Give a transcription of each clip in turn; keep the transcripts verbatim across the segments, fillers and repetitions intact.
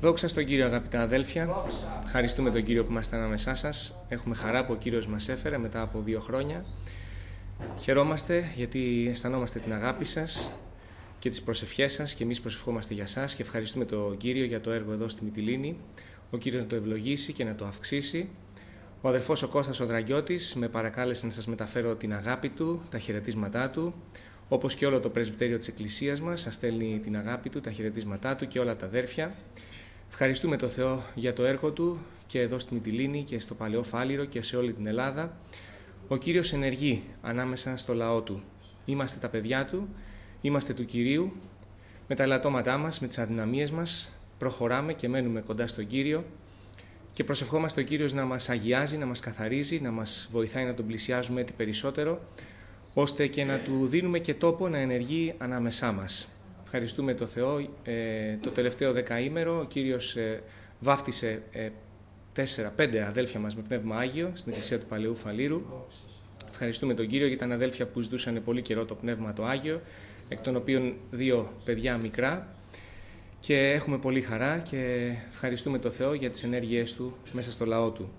Δόξα στον Κύριο, αγαπητά αδέλφια. Ευχαριστούμε τον Κύριο που είμαστε ανάμεσά σας. Έχουμε χαρά που ο Κύριος μας έφερε μετά από δύο χρόνια. Χαιρόμαστε γιατί αισθανόμαστε την αγάπη σας και τις προσευχές σας και εμείς προσευχόμαστε για σας και ευχαριστούμε τον Κύριο για το έργο εδώ στη Μυτιλήνη. Ο Κύριος να το ευλογήσει και να το αυξήσει. Ο αδερφός ο Κώστας ο Δραγιώτης με παρακάλεσε να σας μεταφέρω την αγάπη του, τα χαιρετίσματά του. Όπως και όλο το πρεσβυτέριο της Εκκλησίας μας, σας στέλνει την αγάπη του, τα χαιρετίσματά του και όλα τα αδέρφια. Ευχαριστούμε τον Θεό για το έργο του και εδώ στη Μυτιλήνη και στο Παλαιό Φάληρο και σε όλη την Ελλάδα. Ο Κύριος ενεργεί ανάμεσα στο λαό του. Είμαστε τα παιδιά του, είμαστε του Κυρίου. Με τα ελαττώματά μας, με τις αδυναμίες μας, προχωράμε και μένουμε κοντά στον Κύριο και προσευχόμαστε ο Κύριος να μας αγιάζει, να μας καθαρίζει, να μας βοηθάει να τον πλησιάζουμε έτσι περισσότερο, ώστε και να του δίνουμε και τόπο να ενεργεί ανάμεσά μας. Ευχαριστούμε τον Θεό. Ε, το τελευταίο δεκαήμερο ο Κύριος ε, βάφτισε ε, τέσσερα, πέντε αδέλφια μας με Πνεύμα Άγιο στην Εκκλησία του Παλαιού Φαλήρου. Ευχαριστούμε τον Κύριο, γιατί ήταν αδέλφια που ζητούσαν πολύ καιρό το Πνεύμα το Άγιο, εκ των οποίων δύο παιδιά μικρά, και έχουμε πολύ χαρά και ευχαριστούμε τον Θεό για τις ενέργειές Του μέσα στο λαό Του.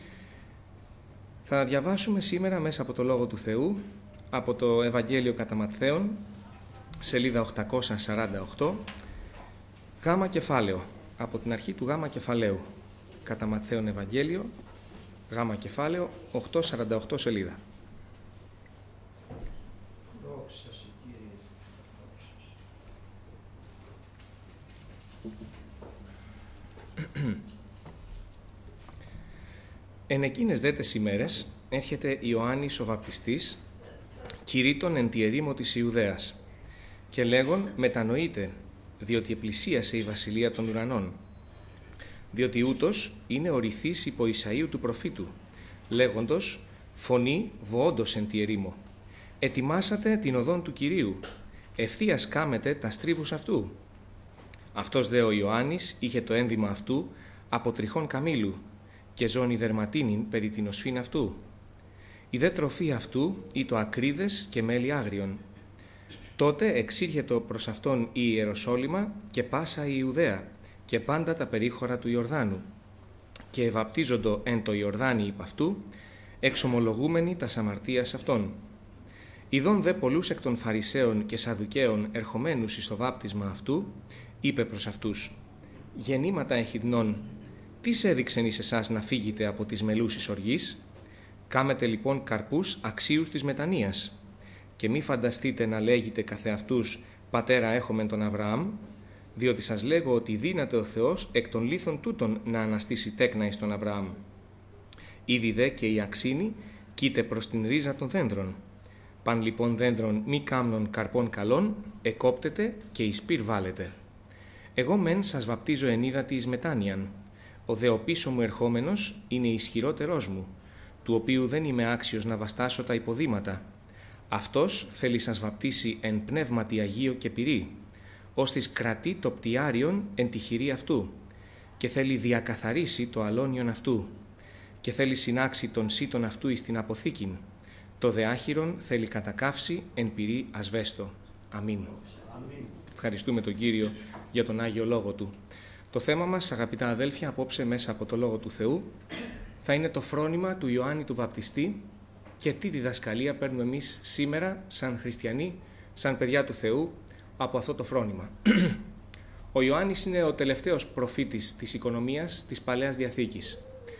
Θα διαβάσουμε σήμερα μέσα από το Λόγο του Θεού, από το Ευαγγέλιο κατά Ματθαίον, σελίδα οκτακόσια σαράντα οκτώ, γάμα κεφάλαιο, από την αρχή του γάμα κεφαλαίου, κατά Ματθαίον Ευαγγέλιο, γάμα κεφάλαιο, οκτακόσια σαράντα οκτώ σελίδα. Εν εκείνες δε τες ημέρες έρχεται Ιωάννης ο Βαπτιστής, κηρύττων εν τη ερήμο της Ιουδαίας, και λέγον μετανοείτε, διότι επλησίασε η βασιλεία των ουρανών. Διότι ούτως είναι ο ρηθής υπό Ισαΐου του προφήτου, λέγοντος φωνή βοόντος εν τη ερήμο. Ετοιμάσατε την οδόν του Κυρίου, ευθείας κάμετε τα στρίβους αυτού. Αυτός δε ο Ιωάννης είχε το ένδυμα αυτού από τριχών καμήλου και ζώνη δερματίνην περί την οσφήν αυτού. Η δε τροφή αυτού ήτο ακρίδες και μέλι άγριον. Τότε εξήρχετο προς αυτόν η Ιεροσόλυμα και πάσα η Ιουδαία και πάντα τα περίχωρα του Ιορδάνου, και ευαπτίζοντο εν το Ιορδάνη υπ' αυτού, εξομολογούμενοι τας αμαρτίας αυτών. Ιδών δε πολλούς εκ των Φαρισαίων και Σαδουκαίων ερχομένους εις το βάπτισμα αυτού, είπε προς αυτούς: γεννήματα εχιδνών, τίς έδειξεν εις εσάς να φύγετε από τις μελούσης οργής? Κάμετε λοιπόν καρπούς αξίους της μετανοίας. Και μη φανταστείτε να λέγετε καθεαυτούς πατέρα έχομεν τον Αβραάμ, διότι σας λέγω ότι δύναται ο Θεός εκ των λίθων τούτων να αναστήσει τέκνα εις τον Αβραάμ. Ήδη δε και η αξίνη κοίται προς την ρίζα των δένδρων. Παν λοιπόν δένδρων μη κάμνων καρπών καλών, εκόπτεται και εις πυρ βάλετε. Εγώ μεν σας βαπτίζω εν ύδατι εις μετάνοιαν. Ο δε ο πίσω μου ερχόμενος είναι ισχυρότερός μου, του οποίου δεν είμαι άξιος να βαστάσω τα υποδήματα. Αυτός θέλει σας βαπτίσει εν πνεύματι Αγίο και πυρί, ώστις κρατεί το πτιάριον εν τη χειρή αυτού, και θέλει διακαθαρίσει το αλόνιον αυτού, και θέλει συνάξει τον σύτον αυτού εις την αποθήκην, το δε άχυρον θέλει κατακαύσει εν πυρί ασβέστο. Αμήν. Αμήν. Ευχαριστούμε τον Κύριο για τον Άγιο Λόγο Του. Το θέμα μας, αγαπητά αδέλφια, απόψε μέσα από το Λόγο του Θεού, θα είναι το φρόνημα του Ιωάννη του Βαπτιστή και τι διδασκαλία παίρνουμε εμείς σήμερα σαν χριστιανοί, σαν παιδιά του Θεού, από αυτό το φρόνημα. Ο Ιωάννης είναι ο τελευταίος προφήτης της οικονομίας της Παλαιάς Διαθήκης.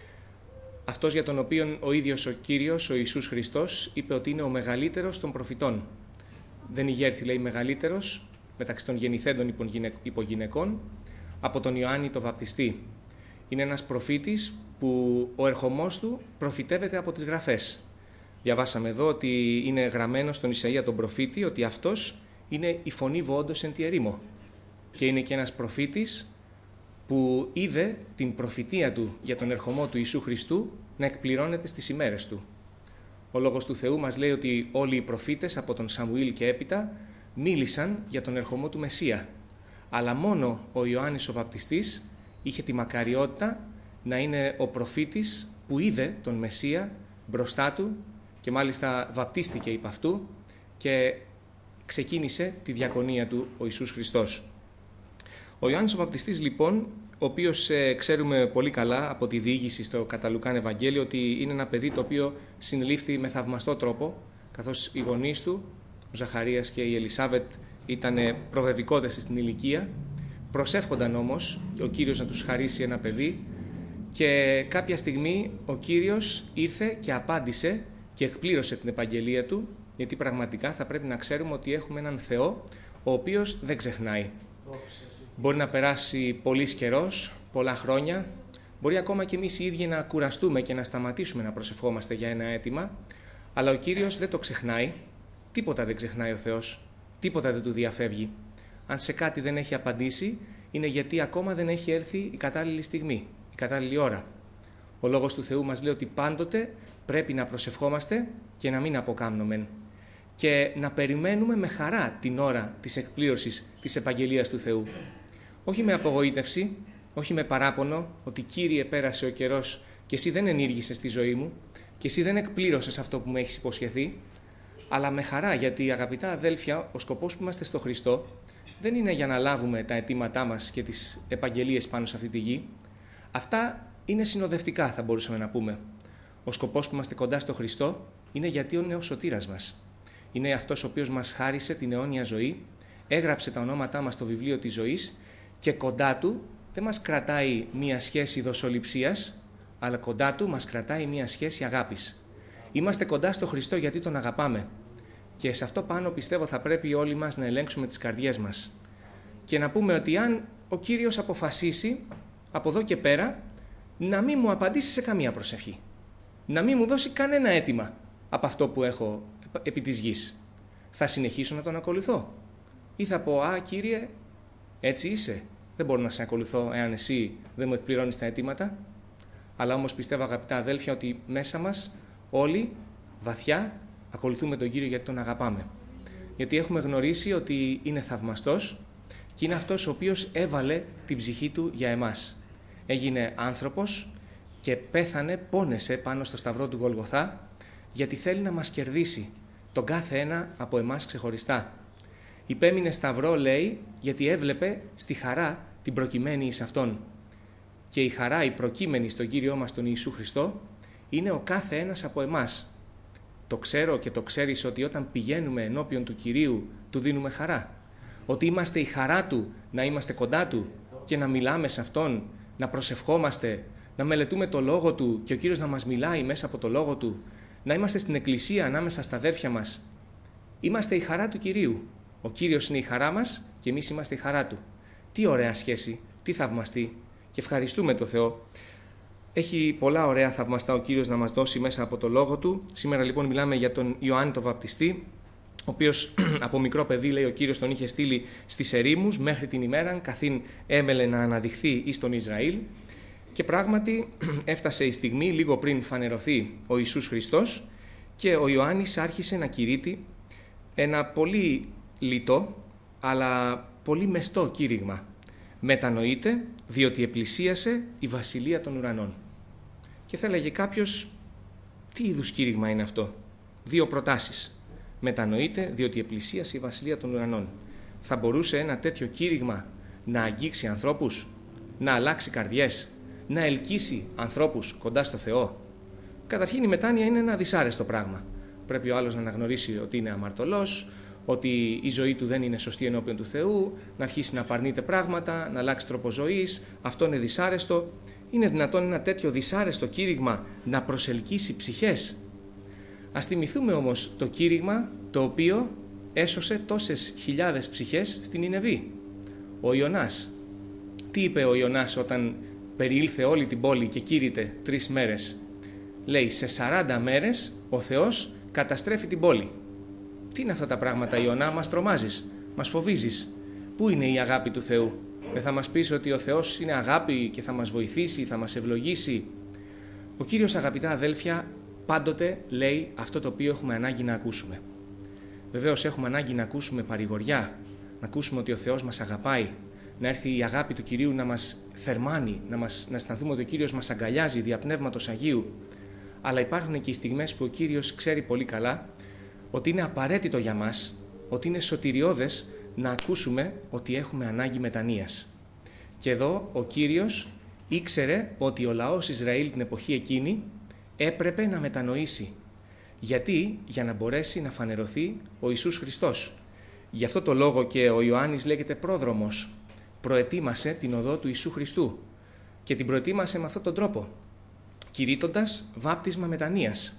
Αυτός για τον οποίο ο ίδιος ο Κύριος, ο Ιησούς Χριστός, είπε ότι είναι ο μεγαλύτερος των προφητών. Δεν ηγέρθη, λέει, μεγαλύτερος μεταξύ των γεννηθέντων υπογυναικών από τον Ιωάννη το Βαπτιστή. Είναι ένας προφήτης που ο ερχομός του προφητεύεται από τις Γραφές. Διαβάσαμε εδώ ότι είναι γραμμένο στον Ισαΐα τον προφήτη ότι αυτός είναι η φωνή βοόντος εν τη ερήμο. Και είναι και ένας προφήτης που είδε την προφητεία του για τον ερχομό του Ιησού Χριστού να εκπληρώνεται στις ημέρες του. Ο Λόγος του Θεού μας λέει ότι όλοι οι προφήτες από τον Σαμουήλ και έπειτα μίλησαν για τον ερχομό του Μεσσία. Αλλά μόνο ο Ιωάννης ο Βαπτιστής είχε τη μακαριότητα να είναι ο προφήτης που είδε τον Μεσσία μπροστά του και μάλιστα βαπτίστηκε υπ' αυτού και ξεκίνησε τη διακονία του ο Ιησούς Χριστός. Ο Ιωάννης ο Βαπτιστής λοιπόν ο οποίος ε, ξέρουμε πολύ καλά από τη διήγηση στο κατά Λουκάν Ευαγγέλιο ότι είναι ένα παιδί το οποίο συνελήφθη με θαυμαστό τρόπο, καθώς οι γονείς του, ο Ζαχαρίας και η Ελισάβετ, ήταν προβεβικότες στην ηλικία. Προσεύχονταν όμως ο Κύριος να τους χαρίσει ένα παιδί και κάποια στιγμή ο Κύριος ήρθε και απάντησε και εκπλήρωσε την επαγγελία του, γιατί πραγματικά θα πρέπει να ξέρουμε ότι έχουμε έναν Θεό ο οποίος δεν ξεχνάει. Μπορεί να περάσει πολύς καιρός, πολλά χρόνια, μπορεί ακόμα και εμείς οι ίδιοι να κουραστούμε και να σταματήσουμε να προσευχόμαστε για ένα αίτημα, αλλά ο Κύριος δεν το ξεχνάει, τίποτα δεν ξεχνάει ο Θεός, τίποτα δεν του διαφεύγει. Αν σε κάτι δεν έχει απαντήσει, είναι γιατί ακόμα δεν έχει έρθει η κατάλληλη στιγμή, η κατάλληλη ώρα. Ο Λόγος του Θεού μας λέει ότι πάντοτε πρέπει να προσευχόμαστε και να μην αποκάμνομεν και να περιμένουμε με χαρά την ώρα της εκπλήρωσης της επαγγελίας του Θεού. Όχι με απογοήτευση, όχι με παράπονο ότι Κύριε πέρασε ο καιρός και εσύ δεν ενήργησες στη ζωή μου και εσύ δεν εκπλήρωσες αυτό που μου έχεις υποσχεθεί, αλλά με χαρά, γιατί αγαπητά αδέλφια, ο σκοπός που είμαστε στο Χριστό δεν είναι για να λάβουμε τα αιτήματά μας και τις επαγγελίες πάνω σε αυτή τη γη. Αυτά είναι συνοδευτικά, θα μπορούσαμε να πούμε. Ο σκοπός που είμαστε κοντά στο Χριστό είναι γιατί είναι ο σωτήρας μας. Είναι αυτός ο οποίος μας χάρισε την αιώνια ζωή, έγραψε τα ονόματά μας στο βιβλίο της ζωής και κοντά του δεν μας κρατάει μία σχέση δοσοληψίας, αλλά κοντά του μας κρατάει μία σχέση αγάπης. Είμαστε κοντά στο Χριστό γιατί τον αγαπάμε. Και σε αυτό πάνω πιστεύω θα πρέπει όλοι μας να ελέγξουμε τις καρδιές μας. Και να πούμε ότι αν ο Κύριος αποφασίσει από εδώ και πέρα να μην μου απαντήσει σε καμία προσευχή, να μην μου δώσει κανένα αίτημα από αυτό που έχω επί της γης, θα συνεχίσω να τον ακολουθώ? Ή θα πω, α, Κύριε, έτσι είσαι, δεν μπορώ να σε ακολουθώ εάν εσύ δεν μου εκπληρώνεις τα αιτήματα? Αλλά όμως πιστεύω, αγαπητά αδέλφια, ότι μέσα μας όλοι βαθιά ακολουθούμε τον Κύριο γιατί τον αγαπάμε. Γιατί έχουμε γνωρίσει ότι είναι θαυμαστός και είναι αυτός ο οποίος έβαλε την ψυχή του για εμάς. Έγινε άνθρωπος και πέθανε, πόνεσε πάνω στο σταυρό του Γολγοθά, γιατί θέλει να μας κερδίσει τον κάθε ένα από εμάς ξεχωριστά. Υπέμεινε σταυρό, λέει, γιατί έβλεπε στη χαρά την προκειμένη εις Αυτόν. Και η χαρά, η προκείμενη στον Κύριό μας τον Ιησού Χριστό, είναι ο κάθε ένας από εμάς. Το ξέρω και το ξέρεις ότι όταν πηγαίνουμε ενώπιον του Κυρίου, του δίνουμε χαρά. Ότι είμαστε η χαρά Του, να είμαστε κοντά Του και να μιλάμε σε Αυτόν, να προσευχόμαστε, να μελετούμε το Λόγο Του και ο Κύριος να μας μιλάει μέσα από το Λόγο Του, να είμαστε στην εκκλησία ανάμεσα στα αδέρφια μας. Είμαστε η χαρά του Κυρίου. Ο Κύριος είναι η χαρά μας και εμείς είμαστε η χαρά Του. Τι ωραία σχέση, τι θαυμαστή, και ευχαριστούμε τον Θεό. Έχει πολλά ωραία θαυμαστά ο Κύριος να μας δώσει μέσα από το Λόγο Του. Σήμερα λοιπόν μιλάμε για τον Ιωάννη τον Βαπτιστή, ο οποίος από μικρό παιδί, λέει, ο Κύριος τον είχε στείλει στις ερήμους μέχρι την ημέραν καθήν έμελε να αναδειχθεί εις τον Ισραήλ. Και πράγματι έφτασε η στιγμή λίγο πριν φανερωθεί ο Ιησούς Χριστός και ο Ιωάννης άρχισε να κηρύττει ένα πολύ λιτό αλλά πολύ μεστό κήρυγμα. Μετανοείτε διότι επλησίασε η βασιλεία των ουρανών. Και θα έλεγε κάποιος, τι είδους κήρυγμα είναι αυτό? Δύο προτάσεις. Μετανοείτε διότι επλησίασε η βασιλεία των ουρανών. Θα μπορούσε ένα τέτοιο κήρυγμα να αγγίξει ανθρώπους, να αλλάξει καρδιές, να ελκύσει ανθρώπους κοντά στο Θεό? Καταρχήν η μετάνοια είναι ένα δυσάρεστο πράγμα. Πρέπει ο άλλος να αναγνωρίσει ότι είναι αμαρτωλός, ότι η ζωή του δεν είναι σωστή ενώπιον του Θεού, να αρχίσει να απαρνείται πράγματα, να αλλάξει τρόπο ζωής. Αυτό είναι δυσάρεστο. Είναι δυνατόν ένα τέτοιο δυσάρεστο κήρυγμα να προσελκύσει ψυχές? Ας θυμηθούμε όμως το κήρυγμα το οποίο έσωσε τόσες χιλιάδες ψυχές στην Νινεβή. Ο Ιωνάς. Τι είπε ο Ιωνάς όταν περιήλθε όλη την πόλη και κήρυτε τρεις μέρες? Λέει, σε σαράντα μέρες ο Θεός καταστρέφει την πόλη. Τι είναι αυτά τα πράγματα, Ιωνά? Μας τρομάζεις, μας φοβίζεις. Πού είναι η αγάπη του Θεού? Δεν θα μας πεις ότι ο Θεός είναι αγάπη και θα μας βοηθήσει, θα μας ευλογήσει? Ο Κύριος, αγαπητά αδέλφια, πάντοτε λέει αυτό το οποίο έχουμε ανάγκη να ακούσουμε. Βεβαίως έχουμε ανάγκη να ακούσουμε παρηγοριά, να ακούσουμε ότι ο Θεός μας αγαπάει, να έρθει η αγάπη του Κυρίου να μας θερμάνει, να, μας, να αισθανθούμε ότι ο Κύριος μας αγκαλιάζει δια Πνεύματος Αγίου. Αλλά υπάρχουν και οι στιγμές που ο Κύριος ξέρει πολύ καλά ότι είναι απαραίτητο για μας, ότι είναι σωτηριώδες να ακούσουμε ότι έχουμε ανάγκη μετανοίας. Και εδώ ο Κύριος ήξερε ότι ο λαός Ισραήλ την εποχή εκείνη έπρεπε να μετανοήσει. Γιατί? Για να μπορέσει να φανερωθεί ο Ιησούς Χριστός. Γι' αυτό το λόγο και ο Ιωάννης λέγεται πρόδρομος. Προετοίμασε την οδό του Ιησού Χριστού και την προετοίμασε με αυτόν τον τρόπο, κηρύττοντας βάπτισμα μετανοίας.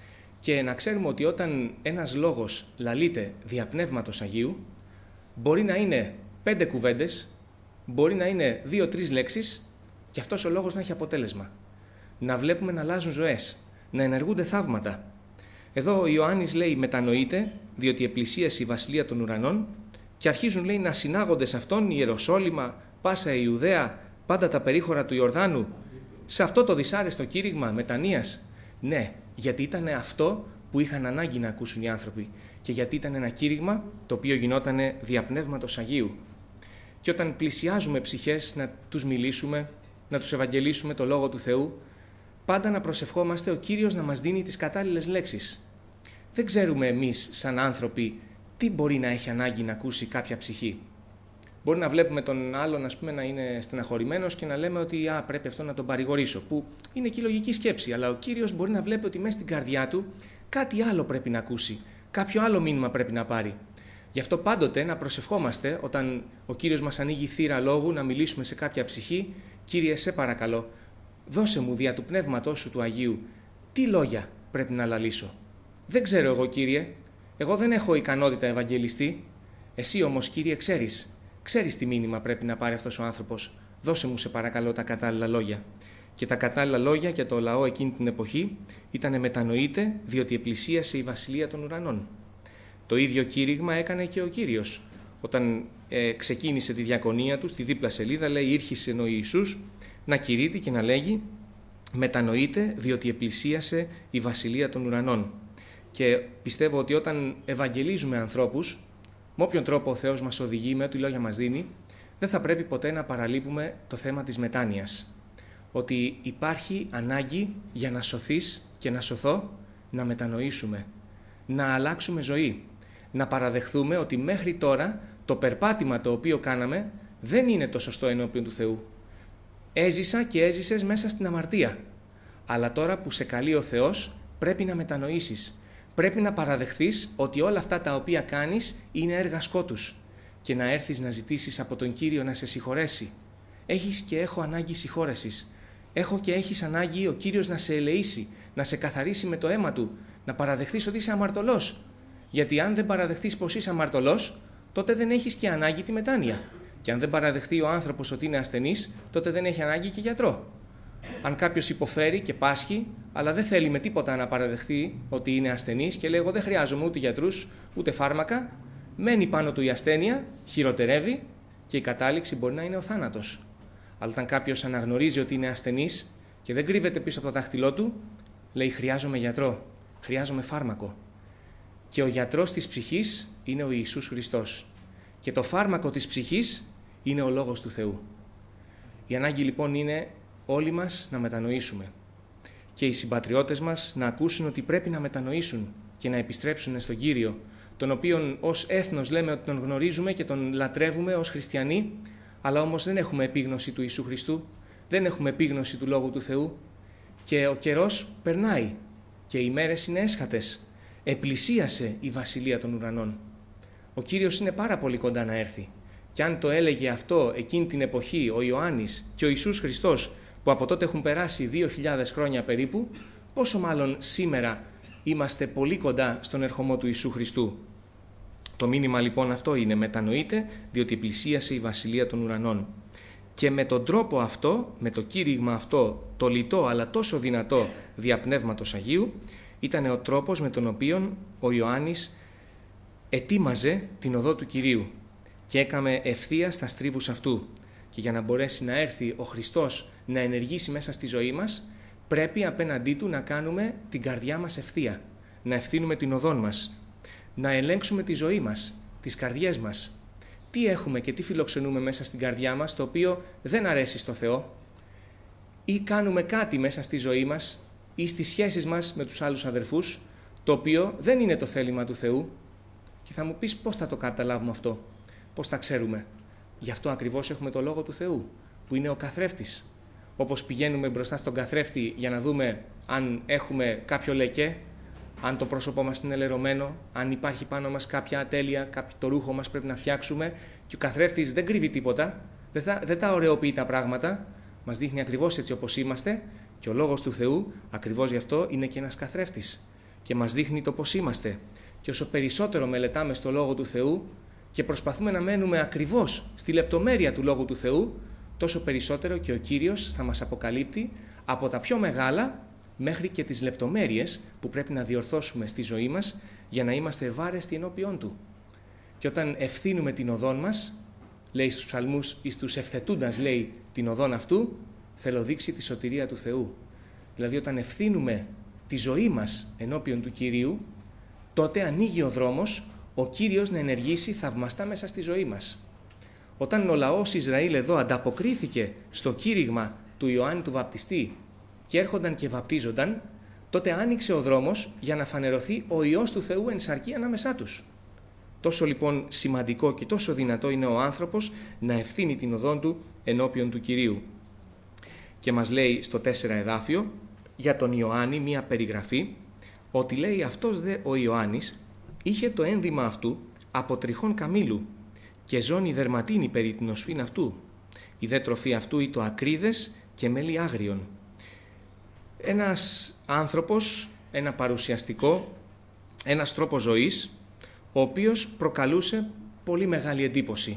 Και να ξέρουμε ότι όταν ένας λόγος λαλείται δια Πνεύματος Αγίου, μπορεί να είναι πέντε κουβέντες, μπορεί να είναι δύο-τρεις λέξεις και αυτός ο λόγος να έχει αποτέλεσμα. Να βλέπουμε να αλλάζουν ζωές, να ενεργούνται θαύματα. Εδώ ο Ιωάννης λέει μετανοείται, διότι επλησίασε η βασιλεία των ουρανών, και αρχίζουν λέει να συνάγονται σε αυτόν η Ιεροσόλυμα, πάσα η Ιουδαία, πάντα τα περίχωρα του Ιορδάνου, σε αυτό το δυσάρεστο κήρυγμα μετανοίας. Ναι, γιατί ήταν αυτό που είχαν ανάγκη να ακούσουν οι άνθρωποι και γιατί ήταν ένα κήρυγμα το οποίο γινόταν δια Πνεύματος Αγίου. Και όταν πλησιάζουμε ψυχές να τους μιλήσουμε, να τους ευαγγελίσουμε το Λόγο του Θεού, πάντα να προσευχόμαστε ο Κύριος να μας δίνει τις κατάλληλες λέξεις. Δεν ξέρουμε εμείς σαν άνθρωποι τι μπορεί να έχει ανάγκη να ακούσει κάποια ψυχή. Μπορεί να βλέπουμε τον άλλον ας πούμε, να είναι στεναχωρημένος και να λέμε ότι α, πρέπει αυτό να τον παρηγορήσω, που είναι και η λογική σκέψη, αλλά ο Κύριος μπορεί να βλέπει ότι μέσα στην καρδιά του κάτι άλλο πρέπει να ακούσει, κάποιο άλλο μήνυμα πρέπει να πάρει. Γι' αυτό πάντοτε να προσευχόμαστε όταν ο Κύριος μας ανοίγει θύρα λόγου να μιλήσουμε σε κάποια ψυχή. Κύριε, σε παρακαλώ, δώσε μου δια του Πνεύματός σου του Αγίου τι λόγια πρέπει να λαλήσω. Δεν ξέρω εγώ, Κύριε, εγώ δεν έχω ικανότητα ευαγγελιστή. Εσύ όμως, Κύριε, ξέρεις. Ξέρεις τι μήνυμα πρέπει να πάρει αυτός ο άνθρωπος. Δώσε μου, σε παρακαλώ, τα κατάλληλα λόγια. Και τα κατάλληλα λόγια για το λαό εκείνη την εποχή ήταν μετανοείται, διότι επλησίασε η βασιλεία των ουρανών. Το ίδιο κήρυγμα έκανε και ο Κύριος. Όταν ε, ξεκίνησε τη διακονία του, στη δίπλα σελίδα λέει: ήρχισε ο Ιησούς να κηρύττει και να λέγει: μετανοείται, διότι επλησίασε η βασιλεία των ουρανών. Και πιστεύω ότι όταν ευαγγελίζουμε ανθρώπους, με όποιον τρόπο ο Θεός μας οδηγεί, με ό,τι λόγια μας δίνει, δεν θα πρέπει ποτέ να παραλείπουμε το θέμα της μετάνοιας. Ότι υπάρχει ανάγκη για να σωθείς και να σωθώ, να μετανοήσουμε, να αλλάξουμε ζωή, να παραδεχθούμε ότι μέχρι τώρα το περπάτημα το οποίο κάναμε δεν είναι το σωστό ενώπιον του Θεού. Έζησα και έζησες μέσα στην αμαρτία, αλλά τώρα που σε καλεί ο Θεός πρέπει να μετανοήσεις. Πρέπει να παραδεχθείς ότι όλα αυτά τα οποία κάνεις είναι έργα σκότους και να έρθεις να ζητήσεις από τον Κύριο να σε συγχωρέσει. Έχεις και έχω ανάγκη συγχώρεσης. Έχω και έχεις ανάγκη ο Κύριος να σε ελεήσει, να σε καθαρίσει με το αίμα Του, να παραδεχθείς ότι είσαι αμαρτωλός. Γιατί αν δεν παραδεχθείς πως είσαι αμαρτωλός, τότε δεν έχεις και ανάγκη τη μετάνοια. Και αν δεν παραδεχθεί ο άνθρωπος ότι είναι ασθενής, τότε δεν έχει ανάγκη και γιατρό. Αν κάποιος υποφέρει και πάσχει, αλλά δεν θέλει με τίποτα να παραδεχθεί ότι είναι ασθενής και λέει: εγώ δεν χρειάζομαι ούτε γιατρούς ούτε φάρμακα, μένει πάνω του η ασθένεια, χειροτερεύει και η κατάληξη μπορεί να είναι ο θάνατος. Αλλά όταν κάποιος αναγνωρίζει ότι είναι ασθενής και δεν κρύβεται πίσω από το δάχτυλό του, λέει: χρειάζομαι γιατρό, χρειάζομαι φάρμακο. Και ο γιατρός της ψυχής είναι ο Ιησούς Χριστός. Και το φάρμακο της ψυχής είναι ο Λόγος του Θεού. Η ανάγκη λοιπόν είναι όλοι μας να μετανοήσουμε και οι συμπατριώτες μας να ακούσουν ότι πρέπει να μετανοήσουν και να επιστρέψουν στον Κύριο, τον οποίον ως έθνος λέμε ότι τον γνωρίζουμε και τον λατρεύουμε ως χριστιανοί, αλλά όμως δεν έχουμε επίγνωση του Ιησού Χριστού, δεν έχουμε επίγνωση του Λόγου του Θεού και ο καιρός περνάει και οι μέρες είναι έσχατες. Επλησίασε η βασιλεία των ουρανών. Ο Κύριος είναι πάρα πολύ κοντά να έρθει. Και αν το έλεγε αυτό εκείνη την εποχή ο Ιωάννης και ο Ιησούς Χριστός, που από τότε έχουν περάσει δύο χιλιάδες χρόνια περίπου, πόσο μάλλον σήμερα είμαστε πολύ κοντά στον ερχομό του Ιησού Χριστού. Το μήνυμα λοιπόν αυτό είναι: μετανοείτε, διότι πλησίασε η βασιλεία των ουρανών. Και με τον τρόπο αυτό, με το κήρυγμα αυτό, το λιτό αλλά τόσο δυνατό δια Πνεύματος Αγίου, ήταν ο τρόπος με τον οποίο ο Ιωάννης ετοίμαζε την οδό του Κυρίου και έκαμε ευθεία στα στρίβους αυτού. Και για να μπορέσει να έρθει ο Χριστός να ενεργήσει μέσα στη ζωή μας, πρέπει απέναντί Του να κάνουμε την καρδιά μας ευθεία, να ευθύνουμε την οδόν μας, να ελέγξουμε τη ζωή μας, τις καρδιές μας. Τι έχουμε και τι φιλοξενούμε μέσα στην καρδιά μας, το οποίο δεν αρέσει στο Θεό, ή κάνουμε κάτι μέσα στη ζωή μας ή στις σχέσεις μας με τους άλλους αδερφούς, το οποίο δεν είναι το θέλημα του Θεού. Και θα μου πεις πώς θα το καταλάβουμε αυτό, πώς θα ξέρουμε. Γι' αυτό ακριβώς έχουμε το Λόγο του Θεού, που είναι ο καθρέφτης. Όπως πηγαίνουμε μπροστά στον καθρέφτη για να δούμε αν έχουμε κάποιο λεκέ, αν το πρόσωπό μας είναι λερωμένο, αν υπάρχει πάνω μας κάποια ατέλεια, το ρούχο μας πρέπει να φτιάξουμε, και ο καθρέφτης δεν κρύβει τίποτα, δεν, θα, δεν τα ωραιοποιεί τα πράγματα, μας δείχνει ακριβώς έτσι όπως είμαστε, και ο Λόγος του Θεού ακριβώς γι' αυτό είναι και ένας καθρέφτης και μας δείχνει το πώς είμαστε. Και όσο περισσότερο μελετάμε στο Λόγο του Θεού και προσπαθούμε να μένουμε ακριβώς στη λεπτομέρεια του Λόγου του Θεού, τόσο περισσότερο και ο Κύριος θα μας αποκαλύπτει από τα πιο μεγάλα μέχρι και τις λεπτομέρειες που πρέπει να διορθώσουμε στη ζωή μας για να είμαστε ευάρεστοι ενώπιόν Του. Και όταν ευθύνουμε την οδόν μας, λέει στους ψαλμούς, εις τους ευθετούντας, λέει, την οδόν αυτού, θέλω δείξει τη σωτηρία του Θεού. Δηλαδή όταν ευθύνουμε τη ζωή μας ενώπιον του Κυρίου, τότε ανοίγει ο δρόμος ο Κύριος να ενεργήσει θαυμαστά μέσα στη ζωή μας. Όταν ο λαός Ισραήλ εδώ ανταποκρίθηκε στο κήρυγμα του Ιωάννη του Βαπτιστή και έρχονταν και βαπτίζονταν, τότε άνοιξε ο δρόμος για να φανερωθεί ο Υιός του Θεού εν σαρκή ανάμεσά τους. Τόσο λοιπόν σημαντικό και τόσο δυνατό είναι ο άνθρωπος να ευθύνει την οδόν του ενώπιον του Κυρίου. Και μας λέει στο τέσσερα εδάφιο για τον Ιωάννη μία περιγραφή, ότι λέει αυτός δε ο Ιωάννης είχε το ένδυμα αυτού από τριχών καμήλου και ζώνη δερματίνη περί την οσφήν αυτού. Η δε τροφή αυτού ήτο ακρίδες και μέλι άγριον. Ένας άνθρωπος, ένα παρουσιαστικό, ένας τρόπος ζωής, ο οποίος προκαλούσε πολύ μεγάλη εντύπωση.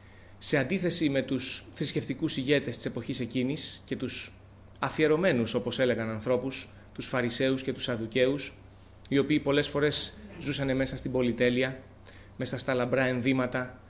Σε αντίθεση με τους θρησκευτικούς ηγέτες της εποχής εκείνης και τους αφιερωμένους, όπως έλεγαν, ανθρώπους, τους Φαρισαίους και τους Σαδουκαίους, οι οποίοι πολλές φορές ζούσαν μέσα στην πολυτέλεια, μέσα στα λαμπρά ενδύματα.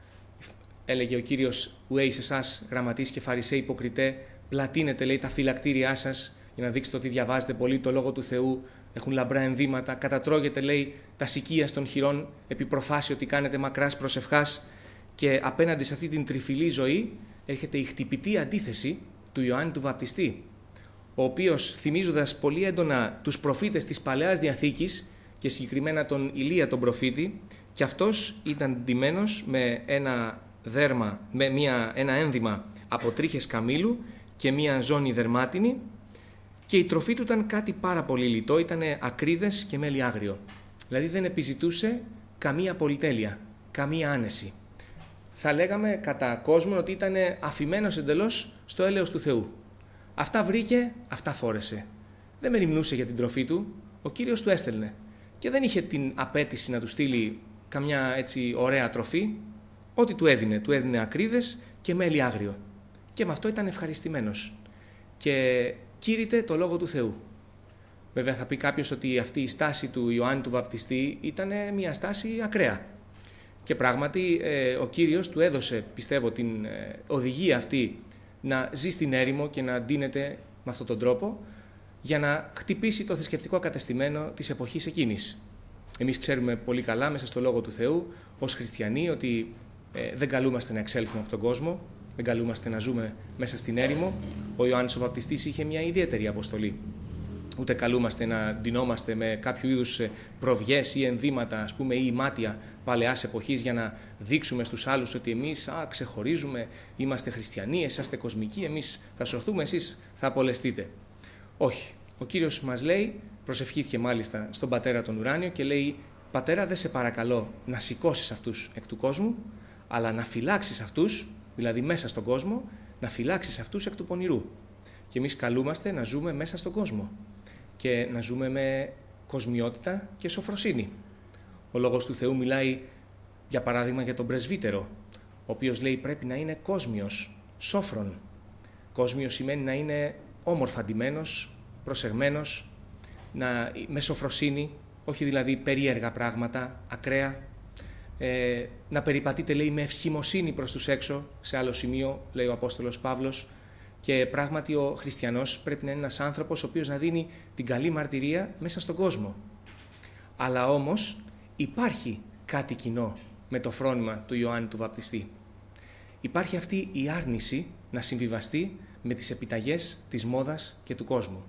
Έλεγε ο Κύριος, ουέ εις εσάς, γραμματείς και Φαρισαίοι υποκριτέ, πλατείνετε, λέει, τα φυλακτήριά σας για να δείξετε ότι διαβάζετε πολύ το Λόγο του Θεού, έχουν λαμπρά ενδύματα, κατατρώγετε, λέει, τα σικία των χειρών επί προφάση ότι κάνετε μακράς προσευχάς, και απέναντι σε αυτή την τριφυλή ζωή έρχεται η χτυπητή αντίθεση του Ιωάννη του Βαπτιστή, ο οποίος, θυμίζοντας πολύ έντονα τους προφήτες της Παλαιάς Διαθήκης και συγκεκριμένα τον Ηλία τον προφήτη, και αυτός ήταν ντυμένος με ένα δέρμα, με μια, ένα ένδυμα από τρίχες καμήλου και μια ζώνη δερμάτινη, και η τροφή του ήταν κάτι πάρα πολύ λιτό, ήταν ακρίδες και μέλι άγριο. Δηλαδή δεν επιζητούσε καμία πολυτέλεια, καμία άνεση. Θα λέγαμε κατά κόσμο ότι ήταν αφημένος εντελώς στο έλεος του Θεού. Αυτά βρήκε, αυτά φόρεσε. Δεν μεριμνούσε για την τροφή του, ο Κύριος του έστελνε. Και δεν είχε την απέτηση να του στείλει καμιά έτσι ωραία τροφή. Ό,τι του έδινε, του έδινε ακρίδες και μέλι άγριο. Και με αυτό ήταν ευχαριστημένος. Και κήρυτε το Λόγο του Θεού. Βέβαια θα πει κάποιος ότι αυτή η στάση του Ιωάννη του Βαπτιστή ήταν μια στάση ακραία. Και πράγματι ε, ο Κύριος του έδωσε, πιστεύω, την ε, οδηγία αυτή να ζει στην έρημο και να ντύνεται με αυτόν τον τρόπο για να χτυπήσει το θρησκευτικό κατεστημένο της εποχής εκείνης. Εμείς ξέρουμε πολύ καλά μέσα στο Λόγο του Θεού ως χριστιανοί ότι ε, δεν καλούμαστε να εξέλθουμε από τον κόσμο, δεν καλούμαστε να ζούμε μέσα στην έρημο. Ο Ιωάννης ο Βαπτιστής είχε μια ιδιαίτερη αποστολή. Ούτε καλούμαστε να ντυνόμαστε με κάποιο είδους προβιές ή ενδύματα, ας πούμε, ή ημάτια παλαιάς εποχής για να δείξουμε στους άλλους ότι εμείς α, ξεχωρίζουμε, είμαστε χριστιανοί, εσάς είστε κοσμικοί, εμείς θα σωθούμε, εσείς θα απολεστείτε. Όχι. Ο Κύριος μας λέει, προσευχήθηκε μάλιστα στον Πατέρα τον Ουράνιο και λέει, Πατέρα, δεν σε παρακαλώ να σηκώσεις αυτούς εκ του κόσμου, αλλά να φυλάξεις αυτούς, δηλαδή μέσα στον κόσμο, να φυλάξεις αυτούς εκ του πονηρού. Και εμείς καλούμαστε να ζούμε μέσα στον κόσμο και να ζούμε με κοσμιότητα και σοφροσύνη. Ο Λόγος του Θεού μιλάει, για παράδειγμα, για τον πρεσβύτερο, ο οποίος λέει πρέπει να είναι κόσμιος, σόφρον. Κόσμιος σημαίνει να είναι όμορφα ντυμένος, προσεγμένος, να, με σοφροσύνη, όχι δηλαδή περίεργα πράγματα, ακραία, ε, να περιπατείτε, λέει, με ευσχημοσύνη προς τους έξω, σε άλλο σημείο, λέει ο Απόστολος Παύλος. Και πράγματι ο χριστιανός πρέπει να είναι ένας άνθρωπος ο οποίος να δίνει την καλή μαρτυρία μέσα στον κόσμο. Αλλά όμως υπάρχει κάτι κοινό με το φρόνημα του Ιωάννη του Βαπτιστή. Υπάρχει αυτή η άρνηση να συμβιβαστεί με τις επιταγές της μόδας και του κόσμου.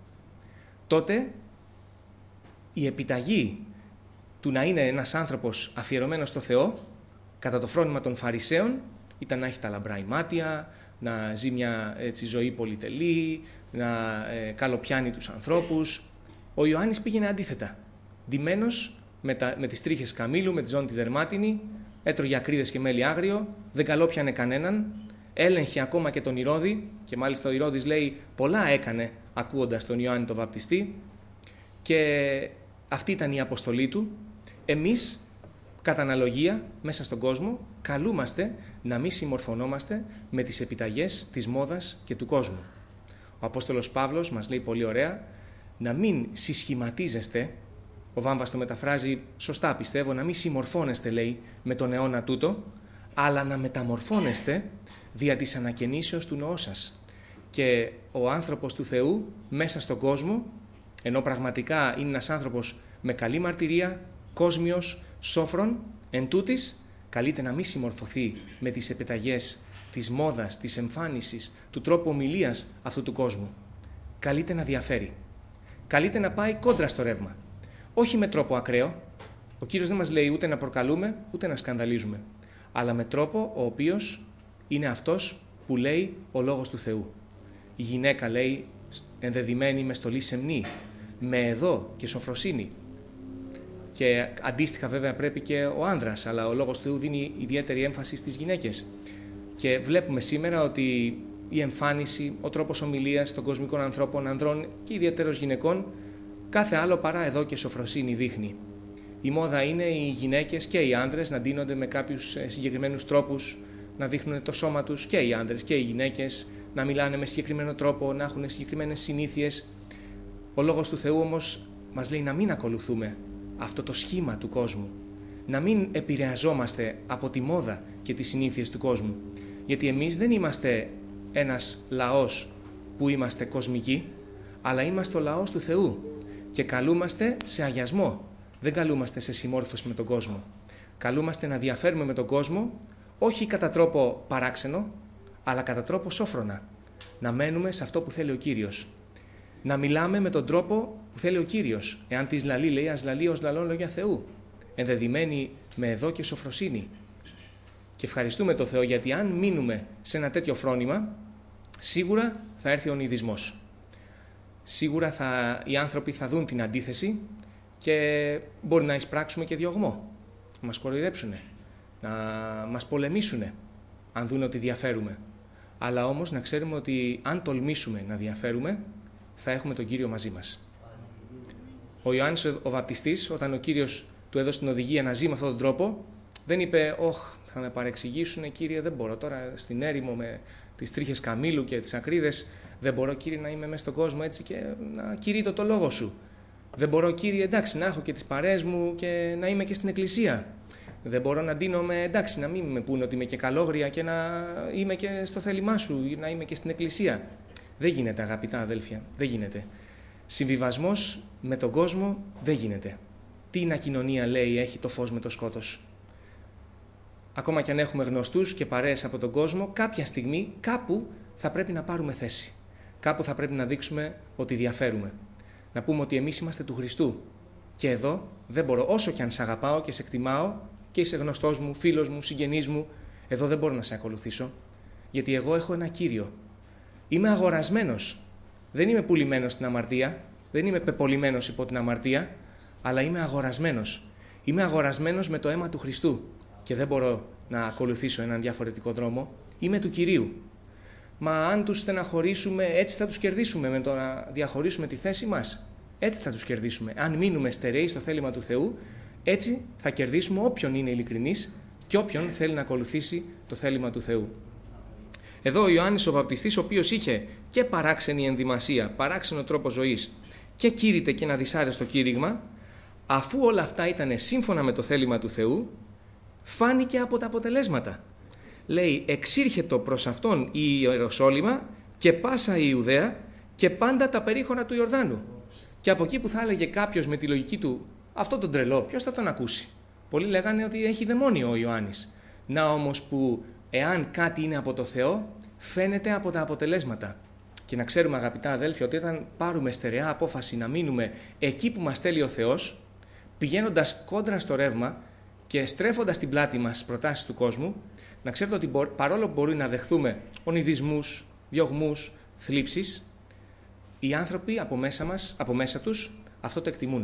Τότε η επιταγή του να είναι ένας άνθρωπος αφιερωμένος στο Θεό κατά το φρόνημα των Φαρισαίων ήταν να έχει τα λαμπρά ημάτια, να ζει μια έτσι, ζωή πολυτελή, να ε, καλοπιάνει τους ανθρώπους. Ο Ιωάννης πήγαινε αντίθετα. Ντυμένος με, τα, με τις τρίχες καμήλου, με τη ζώνη τη δερμάτινη, έτρωγε ακρίδες και μέλι άγριο, δεν καλόπιανε κανέναν, έλεγχε ακόμα και τον Ηρώδη, και μάλιστα ο Ηρώδης λέει πολλά έκανε ακούοντας τον Ιωάννη τον Βαπτιστή, και αυτή ήταν η αποστολή του. Εμείς, κατά αναλογία, μέσα στον κόσμο, καλούμαστε να μην συμμορφωνόμαστε με τις επιταγές της μόδας και του κόσμου. Ο Απόστολος Παύλος μας λέει πολύ ωραία να μην συσχηματίζεστε, ο Βάμβας το μεταφράζει σωστά πιστεύω, να μην συμμορφώνεστε λέει με τον αιώνα τούτο, αλλά να μεταμορφώνεστε δια της ανακαινήσεως του νοός σας. Και ο άνθρωπος του Θεού μέσα στον κόσμο, ενώ πραγματικά είναι ένας άνθρωπος με καλή μαρτυρία, κόσμιος, σόφρον, εν τούτης, καλείται να μην συμμορφωθεί με τις επιταγές της μόδας, της εμφάνισης, του τρόπου ομιλίας αυτού του κόσμου. Καλείται να διαφέρει. Καλείται να πάει κόντρα στο ρεύμα. Όχι με τρόπο ακραίο. Ο Κύριος δεν μας λέει ούτε να προκαλούμε, ούτε να σκανδαλίζουμε. Αλλά με τρόπο ο οποίος είναι αυτός που λέει ο Λόγος του Θεού. Η γυναίκα λέει ενδεδειμένη με στολή σεμνή, με εδώ και σοφροσύνη. Και αντίστοιχα βέβαια πρέπει και ο άνδρας, αλλά ο Λόγος του Θεού δίνει ιδιαίτερη έμφαση στις γυναίκες. Και βλέπουμε σήμερα ότι η εμφάνιση, ο τρόπος ομιλίας των κοσμικών ανθρώπων, ανδρών και ιδιαίτερως γυναικών, κάθε άλλο παρά εδώ και σοφροσύνη δείχνει. Η μόδα είναι οι γυναίκες και οι άνδρες να ντύνονται με κάποιους συγκεκριμένους τρόπους, να δείχνουν το σώμα τους, και οι άνδρες και οι γυναίκες, να μιλάνε με συγκεκριμένο τρόπο, να έχουν συγκεκριμένες συνήθειες. Ο Λόγος του Θεού όμως μας λέει να μην ακολουθούμε αυτό το σχήμα του κόσμου, να μην επηρεαζόμαστε από τη μόδα και τις συνήθειες του κόσμου. Γιατί εμείς δεν είμαστε ένας λαός που είμαστε κοσμικοί, αλλά είμαστε ο λαός του Θεού και καλούμαστε σε αγιασμό. Δεν καλούμαστε σε συμμόρφωση με τον κόσμο. Καλούμαστε να διαφέρουμε με τον κόσμο, όχι κατά τρόπο παράξενο, αλλά κατά τρόπο σόφρονα. Να μένουμε σε αυτό που θέλει ο Κύριος. Να μιλάμε με τον τρόπο που θέλει ο Κύριος. Εάν της λαλεί, λέει, ας λαλεί ως λαλών λόγια Θεού. Ενδεδειμένη με εδώ και σοφροσύνη. Και ευχαριστούμε τον Θεό, γιατί αν μείνουμε σε ένα τέτοιο φρόνημα, σίγουρα θα έρθει ο νηδισμός. Σίγουρα θα, οι άνθρωποι θα δουν την αντίθεση και μπορεί να εισπράξουμε και διωγμό. Να μας κοροϊδέψουν, να μας πολεμήσουν, αν δουν ότι διαφέρουμε. Αλλά όμως να ξέρουμε ότι αν τολμήσουμε να διαφέρουμε, θα έχουμε τον Κύριο μαζί μας. Ο Ιωάννης ο Βαπτιστής, όταν ο Κύριος του έδωσε την οδηγία να ζει με αυτόν τον τρόπο, δεν είπε «Ωχ, θα με παρεξηγήσουν, Κύριε, δεν μπορώ τώρα στην έρημο με τις τρίχες καμήλου και τις ακρίδες, δεν μπορώ, Κύριε, να είμαι μέσα στον κόσμο έτσι και να κηρύττω το λόγο σου. Δεν μπορώ, Κύριε, εντάξει, να έχω και τις παρέες μου και να είμαι και στην εκκλησία. Δεν μπορώ να ντύνομαι, εντάξει, να μην με πούνε ότι είμαι και καλόγρια και να είμαι και στο θέλημά σου, να είμαι και στην εκκλησία». Δεν γίνεται, αγαπητά αδέλφια, δεν γίνεται. Συμβιβασμός με τον κόσμο δεν γίνεται. Τι είναι κοινωνία, λέει, έχει το φως με το σκότος. Ακόμα και αν έχουμε γνωστούς και παρέες από τον κόσμο, κάποια στιγμή, κάπου θα πρέπει να πάρουμε θέση. Κάπου θα πρέπει να δείξουμε ότι διαφέρουμε. Να πούμε ότι εμείς είμαστε του Χριστού. Και εδώ δεν μπορώ, όσο και αν σε αγαπάω και σε εκτιμάω και είσαι γνωστός μου, φίλος μου, συγγενής μου, εδώ δεν μπορώ να σε ακολουθήσω. Γιατί εγώ έχω ένα Κύριο. Είμαι αγορασμένος. Δεν είμαι πουλημένος στην αμαρτία, δεν είμαι πεπολιμένος υπό την αμαρτία, αλλά είμαι αγορασμένος. Είμαι αγορασμένος με το αίμα του Χριστού και δεν μπορώ να ακολουθήσω έναν διαφορετικό δρόμο. Είμαι του Κυρίου. Μα αν τους στεναχωρήσουμε, έτσι θα τους κερδίσουμε, με το να διαχωρίσουμε τη θέση μας. Έτσι θα τους κερδίσουμε. Αν μείνουμε στερεοί στο θέλημα του Θεού, έτσι θα κερδίσουμε όποιον είναι ειλικρινής και όποιον θέλει να ακολουθήσει το θέλημα του Θεού. Εδώ ο Ιωάννης ο Βαπτιστής, ο οποίος είχε και παράξενη ενδυμασία, παράξενο τρόπο ζωής και κήρυτε και ένα δυσάρεστο κήρυγμα, αφού όλα αυτά ήταν σύμφωνα με το θέλημα του Θεού, φάνηκε από τα αποτελέσματα. Λέει, εξήρχετο προς αυτόν η Ιεροσόλυμα και πάσα η Ιουδαία και πάντα τα περίχωρα του Ιορδάνου. Και από εκεί που θα έλεγε κάποιος με τη λογική του, αυτό τον τρελό, ποιος θα τον ακούσει. Πολλοί λέγανε ότι έχει δαιμόνιο ο Ιωάννης. Να όμως που εάν κάτι είναι από το Θεό, φαίνεται από τα αποτελέσματα. Και να ξέρουμε, αγαπητά αδέλφια, ότι όταν πάρουμε στερεά απόφαση να μείνουμε εκεί που μας θέλει ο Θεός, πηγαίνοντας κόντρα στο ρεύμα Και στρέφοντας την πλάτη μας στις προτάσεις του κόσμου, να ξέρετε ότι παρόλο που μπορεί να δεχθούμε ονειδισμούς, διωγμούς, θλίψεις, οι άνθρωποι από μέσα μας, από μέσα τους, αυτό το εκτιμούν.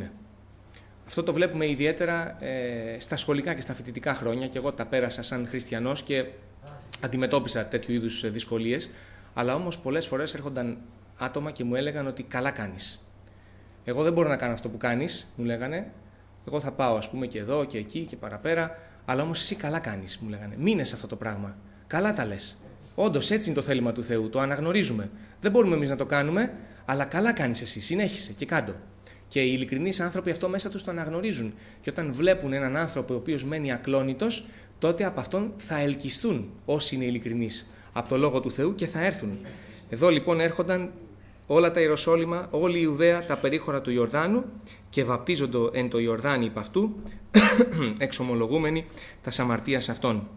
Αυτό το βλέπουμε ιδιαίτερα ε, στα σχολικά και στα φοιτητικά χρόνια, και εγώ τα πέρασα σαν χριστιανός και αντιμετώπισα τέτοιου είδους δυσκολίες, αλλά όμως πολλές φορές έρχονταν άτομα και μου έλεγαν ότι καλά κάνεις. Εγώ δεν μπορώ να κάνω αυτό που κάνεις, μου λέγανε. Εγώ θα πάω, ας πούμε, και εδώ και εκεί και παραπέρα, αλλά όμως εσύ καλά κάνεις, μου λέγανε. Μείνε σε αυτό το πράγμα. Καλά τα λες. Όντως, έτσι είναι το θέλημα του Θεού. Το αναγνωρίζουμε. Δεν μπορούμε εμείς να το κάνουμε, αλλά καλά κάνεις εσύ. Συνέχισε και κάντο. Και οι ειλικρινείς άνθρωποι αυτό μέσα τους το αναγνωρίζουν. Και όταν βλέπουν έναν άνθρωπο ο οποίος μένει ακλόνητος, τότε από αυτόν θα ελκυστούν όσοι είναι ειλικρινείς από το λόγο του Θεού και θα έρθουν. Εδώ λοιπόν έρχονταν όλα τα Ιεροσόλυμα, όλη η Ιουδαία, τα περίχωρα του Ιορδάνου και βαπτίζοντο εν το Ιορδάνη υπ' αυτού, εξομολογούμενοι τα αμαρτίας αυτών.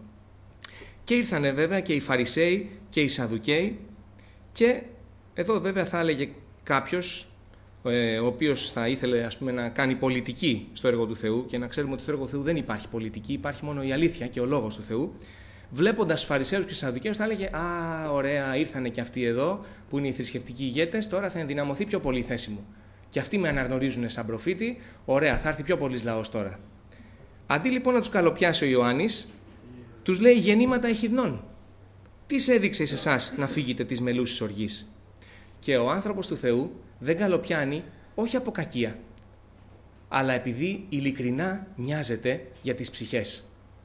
Και ήρθανε βέβαια και οι Φαρισαίοι και οι Σαδουκαίοι, και εδώ βέβαια θα έλεγε κάποιος ο οποίος θα ήθελε, ας πούμε, να κάνει πολιτική στο έργο του Θεού, και να ξέρουμε ότι στο έργο του Θεού δεν υπάρχει πολιτική, υπάρχει μόνο η αλήθεια και ο λόγος του Θεού. Βλέποντας Φαρισαίους και Σαδουκαίους θα έλεγε «Α, ωραία, ήρθανε και αυτοί εδώ που είναι οι θρησκευτικοί ηγέτες, τώρα θα ενδυναμωθεί πιο πολύ η θέση μου. Και αυτοί με αναγνωρίζουν σαν προφήτη, ωραία, θα έρθει πιο πολύς λαός τώρα». Αντί λοιπόν να τους καλοπιάσει ο Ιωάννης, τους λέει γεννήματα εχιδνών. Τι σε έδειξε σε εσάς να φύγετε της μελούσης οργής? Και ο άνθρωπος του Θεού δεν καλοπιάνει όχι από κακία, αλλά επειδή ειλικρινά νοιάζεται για τις ψυχές.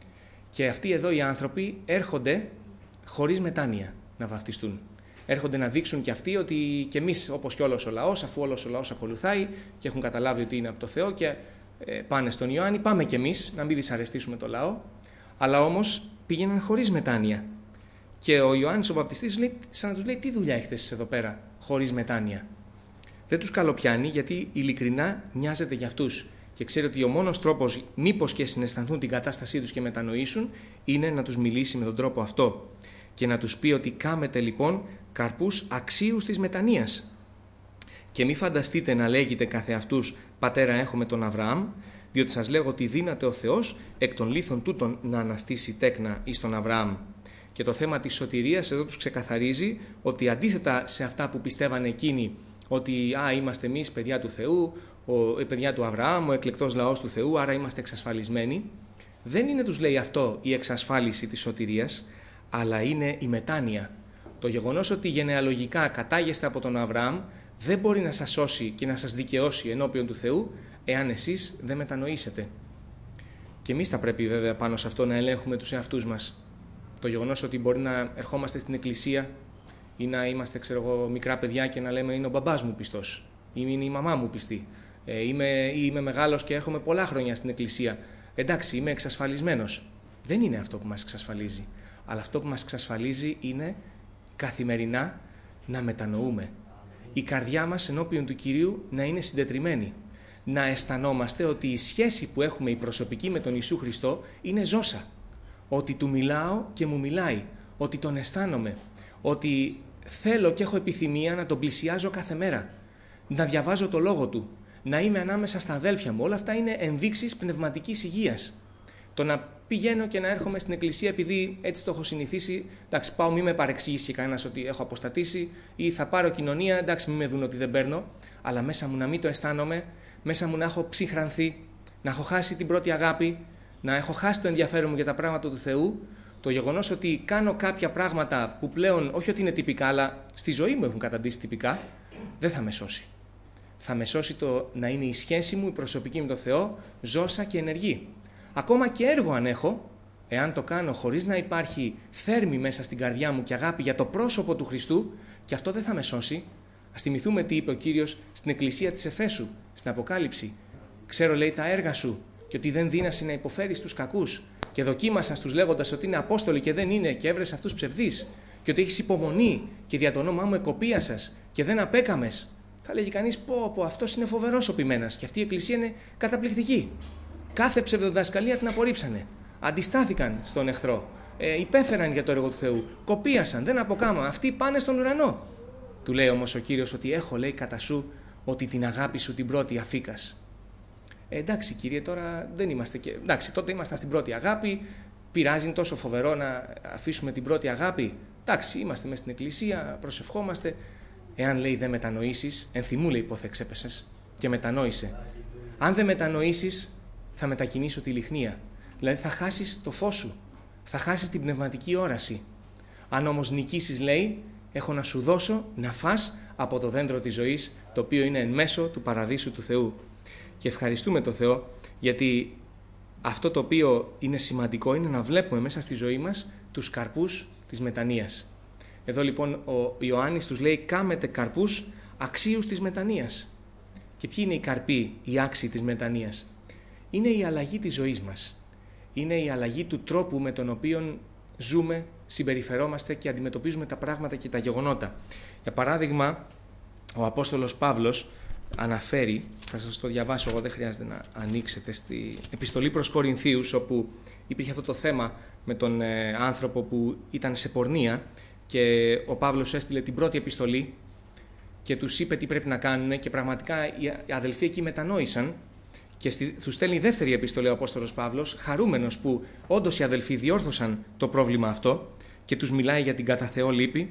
Και αυτοί εδώ οι άνθρωποι έρχονται χωρίς μετάνοια να βαφτιστούν. Έρχονται να δείξουν και αυτοί ότι και εμείς, όπως και όλος ο λαός, αφού όλος ο λαός ακολουθάει και έχουν καταλάβει ότι είναι από το Θεό και ε, πάνε στον Ιωάννη, πάμε και εμείς να μην δυσαρεστήσουμε το λαό. Αλλά όμως πήγαιναν χωρίς μετάνοια. Και ο Ιωάννης ο Βαπτιστής λέει, σαν να τους λέει: τι δουλειά έχετε εσείς εδώ πέρα χωρίς μετάνοια? Δεν τους καλοπιάνει, γιατί ειλικρινά νοιάζεται για αυτούς. Και ξέρει ότι ο μόνος τρόπος, μήπως και συναισθανθούν την κατάστασή τους και μετανοήσουν, είναι να τους μιλήσει με τον τρόπο αυτό. Και να τους πει ότι κάμετε λοιπόν καρπούς αξίους της μετανοίας. Και μη φανταστείτε να λέγετε καθεαυτούς πατέρα έχουμε τον Αβραάμ, διότι σας λέγω ότι δύναται ο Θεός εκ των λίθων τούτων να αναστήσει τέκνα εις τον Αβραάμ. Και το θέμα της σωτηρίας εδώ τους ξεκαθαρίζει ότι αντίθετα σε αυτά που πιστεύαν εκείνοι, ότι α, είμαστε εμείς παιδιά του Θεού, ο, η παιδιά του Αβραάμ, ο εκλεκτός λαός του Θεού, άρα είμαστε εξασφαλισμένοι. Δεν είναι, τους λέει, αυτό η εξασφάλιση της σωτηρίας, αλλά είναι η μετάνοια. Το γεγονός ότι γενεαλογικά κατάγεστε από τον Αβραάμ δεν μπορεί να σας σώσει και να σας δικαιώσει ενώπιον του Θεού, εάν εσείς δεν μετανοήσετε. Και εμείς θα πρέπει βέβαια πάνω σε αυτό να ελέγχουμε τους εαυτούς μας. Το γεγονός ότι μπορεί να ερχόμαστε στην εκκλησία ή να είμαστε, ξέρω εγώ, μικρά παιδιά και να λέμε είναι ο μπαμπάς μου πιστός ή είναι η μαμά μου πιστή. Ε, είμαι, ή είμαι μεγάλος και έρχομαι πολλά χρόνια στην εκκλησία. Εντάξει, είμαι εξασφαλισμένος. Δεν είναι αυτό που μας εξασφαλίζει. Αλλά αυτό που μας εξασφαλίζει είναι καθημερινά να μετανοούμε. Η καρδιά μας ενώπιον του Κυρίου να είναι συντετριμμένη. Να αισθανόμαστε ότι η σχέση που έχουμε η προσωπική με τον Ιησού Χριστό είναι ζώσα. Ότι του μιλάω και μου μιλάει. Ότι τον αισθάνομαι. Ότι θέλω και έχω επιθυμία να τον πλησιάζω κάθε μέρα. Να διαβάζω το λόγο του. Να είμαι ανάμεσα στα αδέλφια μου. Όλα αυτά είναι ενδείξεις πνευματικής υγείας. Το να πηγαίνω και να έρχομαι στην εκκλησία επειδή έτσι το έχω συνηθίσει, εντάξει, πάω, μη με παρεξηγήσει κανένας ότι έχω αποστατήσει, ή θα πάρω κοινωνία, εντάξει, μη με δουν ότι δεν παίρνω, αλλά μέσα μου να μην το αισθάνομαι, μέσα μου να έχω ψυχρανθεί, να έχω χάσει την πρώτη αγάπη, να έχω χάσει το ενδιαφέρον μου για τα πράγματα του Θεού. Το γεγονός ότι κάνω κάποια πράγματα που πλέον όχι ότι είναι τυπικά, αλλά στη ζωή μου έχουν καταντήσει τυπικά, δεν θα με σώσει. Θα με σώσει το να είναι η σχέση μου, η προσωπική με τον Θεό, ζώσα και ενεργή. Ακόμα και έργο αν έχω, εάν το κάνω χωρίς να υπάρχει θέρμη μέσα στην καρδιά μου και αγάπη για το πρόσωπο του Χριστού, και αυτό δεν θα με σώσει. Ας θυμηθούμε τι είπε ο Κύριος στην εκκλησία της Εφέσου, στην Αποκάλυψη. Ξέρω, λέει, τα έργα σου και ότι δεν δύνασαι να υποφέρεις τους κακούς. Και δοκίμασα στους λέγοντας ότι είναι απόστολοι και δεν είναι, και έβρες αυτούς ψευδείς. Και ότι έχεις υπομονή και δια το όνομά μου εκοπίασας και δεν απέκαμες. Θα λέγει κανείς, πω, πω, αυτός είναι φοβερός ο ποιμένας και αυτή η εκκλησία είναι καταπληκτική. Κάθε ψευδοδιδασκαλία την απορρίψανε. Αντιστάθηκαν στον εχθρό. Ε, υπέφεραν για το έργο του Θεού. Κοπίασαν, δεν αποκάμα. Αυτοί πάνε στον ουρανό. Του λέει όμως ο Κύριος ότι έχω, λέει, κατά σου ότι την αγάπη σου την πρώτη αφήκας. Ε, εντάξει Κύριε, τώρα δεν είμαστε και... Εντάξει, τότε ήμασταν στην πρώτη αγάπη, πειράζει, είναι τόσο φοβερό να αφήσουμε την πρώτη αγάπη. Εντάξει, είμαστε μέσα στην εκκλησία, προσευχόμαστε. Εάν λέει δεν μετανοήσεις, ενθυμού λέει πόθε ξέπεσες και μετανόησε. Αν δεν μετανοήσεις, θα μετακινήσω τη λιχνία. Δηλαδή θα χάσεις το φως σου, θα χάσεις την πνευματική όραση. Αν όμως νικήσεις, λέει, έχω να σου δώσω να φας από το δέντρο της ζωής, το οποίο είναι εν μέσω του παραδείσου του Θεού. Και ευχαριστούμε τον Θεό, γιατί αυτό το οποίο είναι σημαντικό είναι να βλέπουμε μέσα στη ζωή μας τους καρπούς της μετανοίας. Εδώ λοιπόν ο Ιωάννης τους λέει κάμετε καρπούς αξίους της μετανοίας. Και ποιοι είναι οι καρποί, οι άξιοι της μετανοίας? Είναι η αλλαγή της ζωής μας. Είναι η αλλαγή του τρόπου με τον οποίο ζούμε, συμπεριφερόμαστε και αντιμετωπίζουμε τα πράγματα και τα γεγονότα. Για παράδειγμα, ο Απόστολος Παύλος αναφέρει, θα σας το διαβάσω εγώ, δεν χρειάζεται να ανοίξετε, στη επιστολή προς Κορινθίους, όπου υπήρχε αυτό το θέμα με τον ε, άνθρωπο που ήταν σε πορνεία και ο Παύλος έστειλε την πρώτη επιστολή και τους είπε τι πρέπει να κάνουν και πραγματικά οι αδελφοί εκεί μετανόησαν και στη, τους στέλνει η δεύτερη επιστολή ο Απόστολος Παύλος, χαρούμενος που όντως οι αδελφοί διόρθωσαν το πρόβλημα αυτό και τους μιλάει για την κατά Θεό λύπη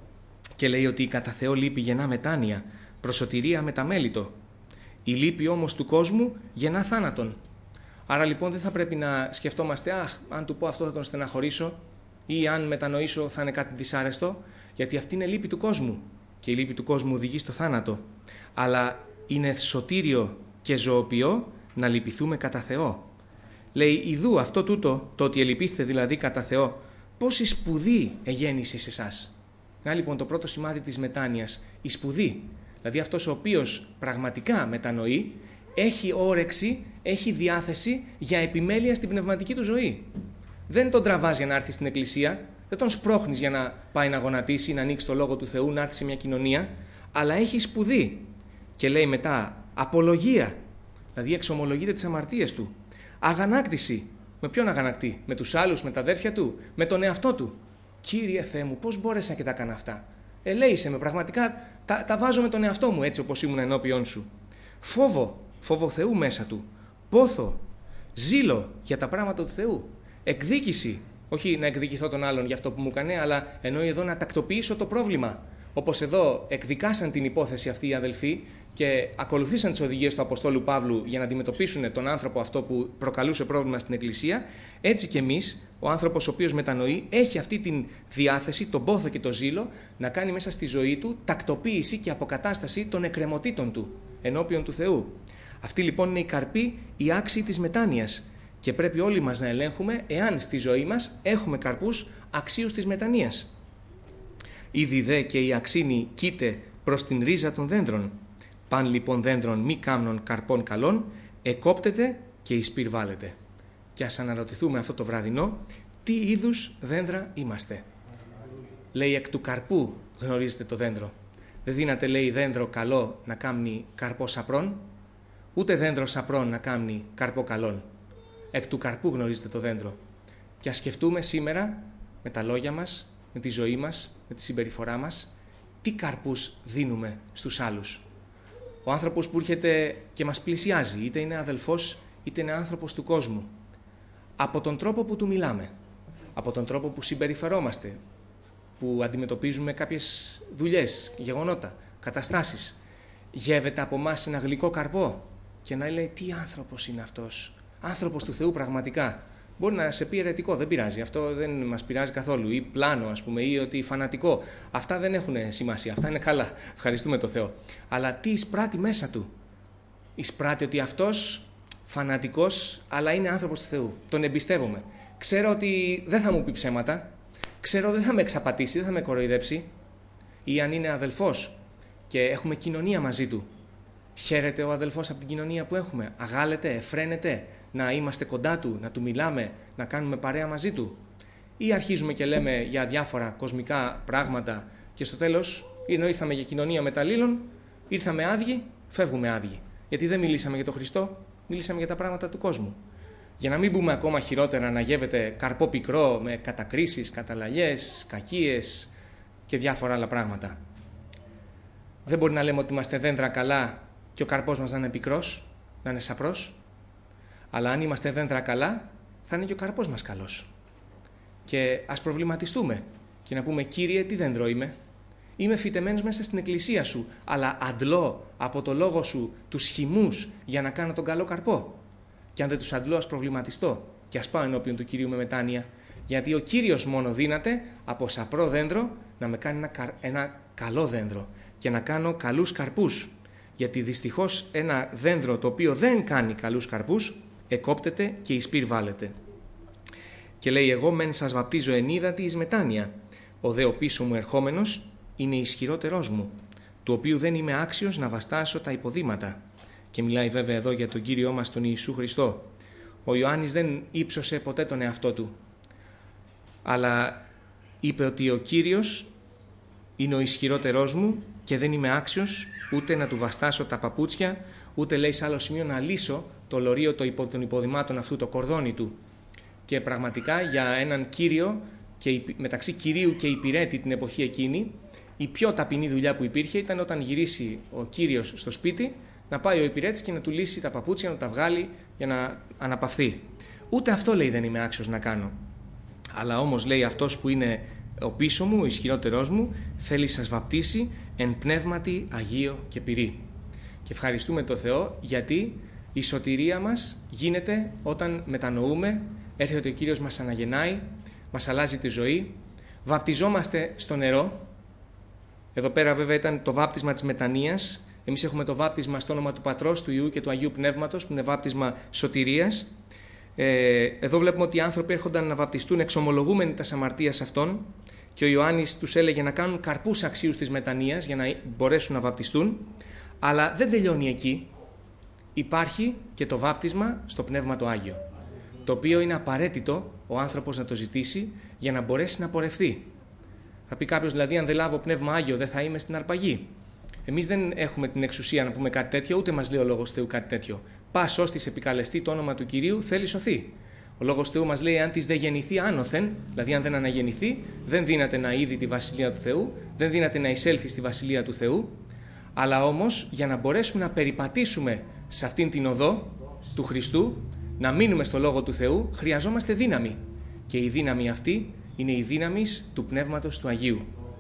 και λέει ότι η κατά Θεό λύπη γεννά μετάνοια, προσωτηρία με τα μέλιτο. Η λύπη όμως του κόσμου γεννά θάνατον. Άρα λοιπόν δεν θα πρέπει να σκεφτόμαστε, αχ, αν του πω αυτό θα τον στεναχωρήσω ή αν μετανοήσω θα είναι κάτι δυσάρεστο, γιατί αυτή είναι λύπη του κόσμου και η λύπη του κόσμου οδηγεί στο θάνατο. Αλλά είναι σωτήριο και ζωοποιό να λυπηθούμε κατά Θεό. Λέει, ιδού αυτό τούτο, το ότι ελυπήστε δηλαδή κατά Θεό, πόση σπουδή εγέννησε σε εσάς. Να λοιπόν το πρώτο σημάδι της μετάνοιας, η σπουδή. Δηλαδή αυτός ο οποίος πραγματικά μετανοεί, έχει όρεξη, έχει διάθεση για επιμέλεια στην πνευματική του ζωή. Δεν τον τραβάς για να έρθει στην εκκλησία, δεν τον σπρώχνεις για να πάει να γονατίσει, να ανοίξει το λόγο του Θεού, να έρθει σε μια κοινωνία, αλλά έχει σπουδή. Και λέει μετά, απολογία, δηλαδή εξομολογείται τις αμαρτίες του. Αγανάκτηση. Με ποιον αγανακτεί? Με τους άλλους, με τα αδέρφια του, με τον εαυτό του. Κύριε Θεέ μου, πώς μπόρεσα και τα έκανα αυτά? Ελέησε με, πραγματικά τα, τα βάζω με τον εαυτό μου έτσι όπως ήμουν ενώπιον σου. Φόβο, φόβο Θεού μέσα του. Πόθο, ζήλο για τα πράγματα του Θεού. Εκδίκηση, όχι να εκδικηθώ τον άλλον για αυτό που μου έκανε, αλλά εννοεί εδώ να τακτοποιήσω το πρόβλημα. Όπως εδώ εκδικάσαν την υπόθεση αυτή οι αδελφοί και ακολουθήσαν τις οδηγίες του Αποστόλου Παύλου για να αντιμετωπίσουν τον άνθρωπο αυτό που προκαλούσε πρόβλημα στην Εκκλησία, έτσι και εμείς, ο άνθρωπος ο οποίος μετανοεί, έχει αυτή τη διάθεση, τον πόθο και το ζήλο, να κάνει μέσα στη ζωή του τακτοποίηση και αποκατάσταση των εκκρεμωτήτων του ενώπιον του Θεού. Αυτή λοιπόν είναι η καρπή, η άξιοι της μετάνοιας. Και πρέπει όλοι μας να ελέγχουμε εάν στη ζωή μας έχουμε καρπούς αξίους της μετανοίας. Ήδη δε και η αξίνη κοίται προς την ρίζα των δέντρων. Παν λοιπόν δέντρων μη κάμνων καρπών καλών, εκόπτεται και εισπυρβάλλεται. Και ας αναρωτηθούμε αυτό το βραδινό, τι είδους δέντρα είμαστε. Λέει εκ του καρπού γνωρίζετε το δέντρο. Δεν δύναται λέει δέντρο καλό να κάμνει καρπό σαπρών, ούτε δέντρο σαπρών να κάμνει καρπό καλών. Εκ του καρπού γνωρίζετε το δέντρο. Και ας σκεφτούμε σήμερα με τα λόγια μας, με τη ζωή μας, με τη συμπεριφορά μας, τι καρπούς δίνουμε στους άλλους. Ο άνθρωπος που έρχεται και μας πλησιάζει, είτε είναι αδελφός, είτε είναι άνθρωπος του κόσμου, από τον τρόπο που του μιλάμε, από τον τρόπο που συμπεριφερόμαστε, που αντιμετωπίζουμε κάποιες δουλειές, γεγονότα, καταστάσεις, γεύεται από εμάς ένα γλυκό καρπό και να λέει τι άνθρωπος είναι αυτός, άνθρωπος του Θεού πραγματικά. Μπορεί να σε πει αιρετικό, δεν πειράζει, αυτό δεν μας πειράζει καθόλου, ή πλάνο ας πούμε, ή ότι φανατικό. Αυτά δεν έχουν σημασία, αυτά είναι καλά, ευχαριστούμε τον Θεό. Αλλά τι εισπράττει μέσα του? Εισπράττει ότι αυτός φανατικός, αλλά είναι άνθρωπος του Θεού, τον εμπιστεύομαι. Ξέρω ότι δεν θα μου πει ψέματα, ξέρω ότι δεν θα με εξαπατήσει, δεν θα με κοροϊδέψει. Ή αν είναι αδελφός και έχουμε κοινωνία μαζί του. Χαίρεται ο αδελφός από την κοινωνία που έχουμε, αγάλεται, εφραίνεται, να είμαστε κοντά του, να του μιλάμε, να κάνουμε παρέα μαζί του. Ή αρχίζουμε και λέμε για διάφορα κοσμικά πράγματα και στο τέλος, ενώ ήρθαμε για κοινωνία μεταλλήλων, ήρθαμε άδειοι, φεύγουμε άδειοι. Γιατί δεν μιλήσαμε για τον Χριστό, μιλήσαμε για τα πράγματα του κόσμου. Για να μην μπούμε ακόμα χειρότερα να γεύεται καρπό πικρό με κατακρίσεις, καταλαλιές, κακίες και διάφορα άλλα πράγματα. Δεν μπορεί να λέμε ότι είμαστε δέντρα καλά και ο καρπός μας να είναι πικρός, να είναι σαπρός. Αλλά αν είμαστε δέντρα καλά, θα είναι και ο καρπός μας καλός. Και ας προβληματιστούμε και να πούμε: Κύριε, τι δέντρο είμαι? Είμαι φυτεμένος μέσα στην εκκλησία σου, αλλά αντλώ από το λόγο σου τους χυμούς για να κάνω τον καλό καρπό. Και αν δεν τους αντλώ, ας προβληματιστώ και ας πάω ενώπιον του Κυρίου με μετάνοια. Γιατί ο Κύριος μόνο δύναται από σαπρό δέντρο να με κάνει ένα, ένα καλό δέντρο και να κάνω καλούς καρπούς. Γιατί δυστυχώς ένα δέντρο το οποίο δεν κάνει καλούς καρπούς εκόπτεται και εις πυρ βάλεται. Και λέει: εγώ μεν σας βαπτίζω εν ύδατι εις μετάνοια, ο δε ο πίσω μου ερχόμενος είναι ισχυρότερός μου, του οποίου δεν είμαι άξιος να βαστάσω τα υποδήματα. Και μιλάει βέβαια εδώ για τον Κύριό μας τον Ιησού Χριστό. Ο Ιωάννης δεν ύψωσε ποτέ τον εαυτό του, αλλά είπε ότι ο Κύριος είναι ο ισχυρότερός μου και δεν είμαι άξιος ούτε να του βαστάσω τα παπούτσια, ούτε λέει σε άλλο σημείο να λύσω το λωρίο των υποδημάτων αυτού, το κορδόνι του. Και πραγματικά για έναν Κύριο, και μεταξύ Κυρίου και υπηρέτη την εποχή εκείνη, η πιο ταπεινή δουλειά που υπήρχε ήταν όταν γυρίσει ο Κύριος στο σπίτι, να πάει ο υπηρέτης και να του λύσει τα παπούτσια, να τα βγάλει για να αναπαυθεί. Ούτε αυτό λέει δεν είμαι άξιος να κάνω. Αλλά όμως λέει αυτός που είναι ο πίσω μου, ο ισχυρότερός μου, θέλει σας βαπτίσει εν πνεύματι Αγίο και πυρί. Και ευχαριστούμε τον Θεό γιατί η σωτηρία μας γίνεται όταν μετανοούμε, έρχεται ο Κύριος, μας αναγεννάει, μας αλλάζει τη ζωή, βαπτιζόμαστε στο νερό. Εδώ πέρα βέβαια ήταν το βάπτισμα της μετανοίας. Εμείς έχουμε το βάπτισμα στο όνομα του Πατρός, του Υιού και του Αγίου Πνεύματος, που είναι βάπτισμα σωτηρίας. Ε, εδώ βλέπουμε ότι οι άνθρωποι έρχονταν να βαπτιστούν εξομολογούμενοι τας αμαρτίας αυτών, και ο Ιωάννης τους έλεγε να κάνουν καρπούς αξίους της μετανοίας για να μπορέσουν να βαπτιστούν. Αλλά δεν τελειώνει εκεί. Υπάρχει και το βάπτισμα στο Πνεύμα το Άγιο, το οποίο είναι απαραίτητο ο άνθρωπος να το ζητήσει για να μπορέσει να πορευθεί. Θα πει κάποιος, δηλαδή, αν δεν λάβω Πνεύμα Άγιο δεν θα είμαι στην αρπαγή. Εμείς δεν έχουμε την εξουσία να πούμε κάτι τέτοιο, ούτε μας λέει ο Λόγος Θεού κάτι τέτοιο. Πας ώστις επικαλεστεί το όνομα του Κυρίου, θέλει σωθεί. Ο Λόγος Θεού μας λέει: αν της δεν γεννηθεί άνωθεν, δηλαδή αν δεν αναγεννηθεί, δεν δύναται να είδει τη βασιλεία του Θεού, δεν δύναται να εισέλθει στη βασιλεία του Θεού. Αλλά όμως για να μπορέσουμε να περιπατήσουμε σε αυτήν την οδό του Χριστού, να μείνουμε στο Λόγο του Θεού, χρειαζόμαστε δύναμη. Και η δύναμη αυτή είναι η δύναμη του Πνεύματος του Αγίου.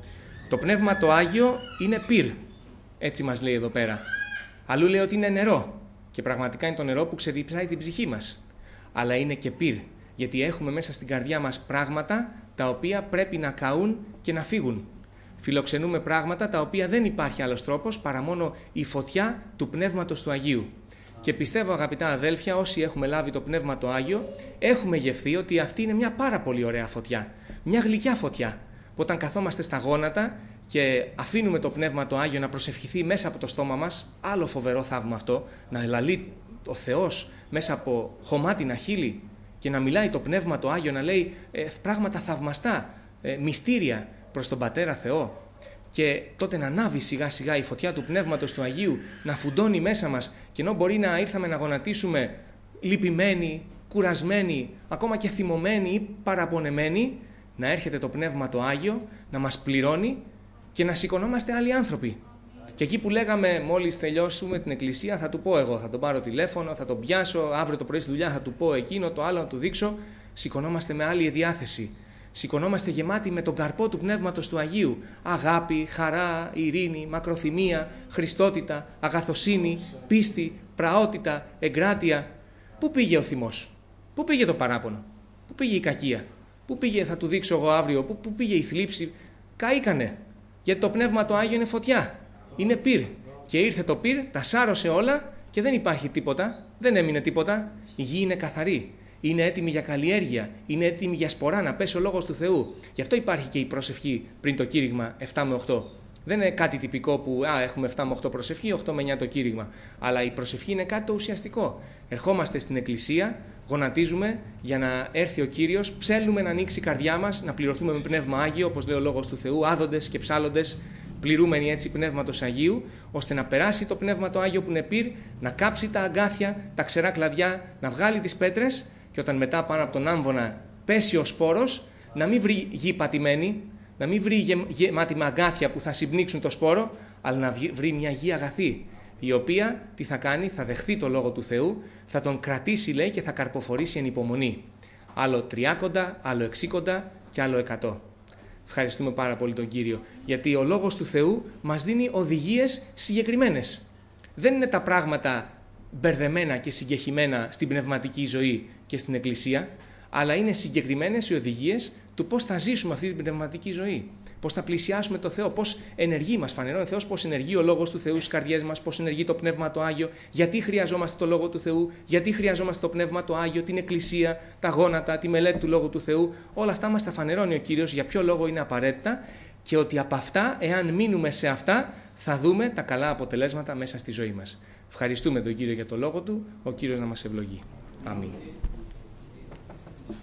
Το Πνεύμα το Άγιο είναι πυρ, έτσι μας λέει εδώ πέρα. Αλλού λέει ότι είναι νερό, και πραγματικά είναι το νερό που ξεδιψάει την ψυχή μας. Αλλά είναι και πυρ, γιατί έχουμε μέσα στην καρδιά μας πράγματα τα οποία πρέπει να καούν και να φύγουν. Φιλοξενούμε πράγματα τα οποία δεν υπάρχει άλλος τρόπος παρά μόνο η φωτιά του Πνεύματος του Αγίου. Και πιστεύω, αγαπητά αδέλφια, όσοι έχουμε λάβει το Πνεύμα το Άγιο, έχουμε γευθεί ότι αυτή είναι μια πάρα πολύ ωραία φωτιά. Μια γλυκιά φωτιά. Που όταν καθόμαστε στα γόνατα και αφήνουμε το Πνεύμα το Άγιο να προσευχηθεί μέσα από το στόμα μας, άλλο φοβερό θαύμα αυτό, να λαλεί ο Θεός μέσα από χωμάτινα χείλη και να μιλάει το Πνεύμα το Άγιο, να λέει ε, πράγματα θαυμαστά, ε, μυστήρια προς τον Πατέρα Θεό. Και τότε να ανάβει σιγά σιγά η φωτιά του Πνεύματος του Αγίου, να φουντώνει μέσα μας, και ενώ μπορεί να ήρθαμε να γονατίσουμε λυπημένοι, κουρασμένοι, ακόμα και θυμωμένοι ή παραπονεμένοι, να έρχεται το Πνεύμα το Άγιο, να μας πληρώνει και να σηκωνόμαστε άλλοι άνθρωποι. Και εκεί που λέγαμε μόλις τελειώσουμε την εκκλησία, θα του πω εγώ, θα τον πάρω τηλέφωνο, θα τον πιάσω, αύριο το πρωί στη δουλειά θα του πω εκείνο, το άλλο να του δείξω, σηκωνόμαστε με άλλη διάθεση. Σηκωνόμαστε γεμάτοι με τον καρπό του Πνεύματος του Αγίου. Αγάπη, χαρά, ειρήνη, μακροθυμία, χριστότητα, αγαθοσύνη, πίστη, πραότητα, εγκράτεια. Πού πήγε ο θυμός? Πού πήγε το παράπονο? Πού πήγε η κακία? Πού πήγε, θα του δείξω εγώ αύριο, πού, πού πήγε η θλίψη? Καήκανε. Γιατί το Πνεύμα το Άγιο είναι φωτιά. Είναι πυρ. Και ήρθε το πυρ, τα σάρωσε όλα και δεν υπάρχει τίποτα. Δεν έμεινε τίποτα. Η γη είναι καθαρή. Είναι έτοιμη για καλλιέργεια. Είναι έτοιμη για σπορά, να πέσει ο Λόγος του Θεού. Γι' αυτό υπάρχει και η προσευχή πριν το κήρυγμα επτά με οκτώ. Δεν είναι κάτι τυπικό που α, έχουμε επτά με οκτώ προσευχή, οκτώ με εννιά το κήρυγμα. Αλλά η προσευχή είναι κάτι το ουσιαστικό. Ερχόμαστε στην εκκλησία, γονατίζουμε για να έρθει ο Κύριος, ψέλνουμε να ανοίξει η καρδιά μας, να πληρωθούμε με Πνεύμα Άγιο, όπως λέει ο Λόγος του Θεού, άδοντες και ψάλλοντες, πληρούμενοι έτσι Πνεύματος Αγίου, ώστε να περάσει το Πνεύμα το Άγιο που είναι πυρ, να κάψει τα αγκάθια, τα ξερά κλαδιά, να βγάλει τις πέτρες, και όταν μετά πάνω από τον άμβονα πέσει ο σπόρος, να μην βρει γη πατημένη, να μην βρει γεμάτη με αγκάθια που θα συμπνίξουν το σπόρο, αλλά να βρει μια γη αγαθή. η οποία τι θα κάνει, θα δεχθεί το Λόγο του Θεού, θα τον κρατήσει, λέει, και θα καρποφορήσει εν υπομονή. Άλλο τριάκοντα, άλλο εξήκοντα και άλλο εκατό. Ευχαριστούμε πάρα πολύ τον Κύριο, γιατί ο Λόγος του Θεού μας δίνει οδηγίες συγκεκριμένες. Δεν είναι τα πράγματα μπερδεμένα και συγκεχημένα στην πνευματική ζωή και στην Εκκλησία, αλλά είναι συγκεκριμένες οι οδηγίες του πώς θα ζήσουμε αυτή την πνευματική ζωή. Πώς θα πλησιάσουμε το Θεό, πώς ενεργεί μας, φανερώνει ο Θεός, πώς ενεργεί ο Λόγος του Θεού στις καρδιές μας, πώς ενεργεί το Πνεύμα το Άγιο, γιατί χρειαζόμαστε το Λόγο του Θεού, γιατί χρειαζόμαστε το Πνεύμα το Άγιο, την Εκκλησία, τα γόνατα, τη μελέτη του Λόγου του Θεού. Όλα αυτά μας τα φανερώνει ο Κύριος για ποιο λόγο είναι απαραίτητα και ότι από αυτά, εάν μείνουμε σε αυτά, θα δούμε τα καλά αποτελέσματα μέσα στη ζωή μας. Ευχαριστούμε τον Κύριο για το Λόγο του, ο Κύριος να μας ευλογεί. Αμήν.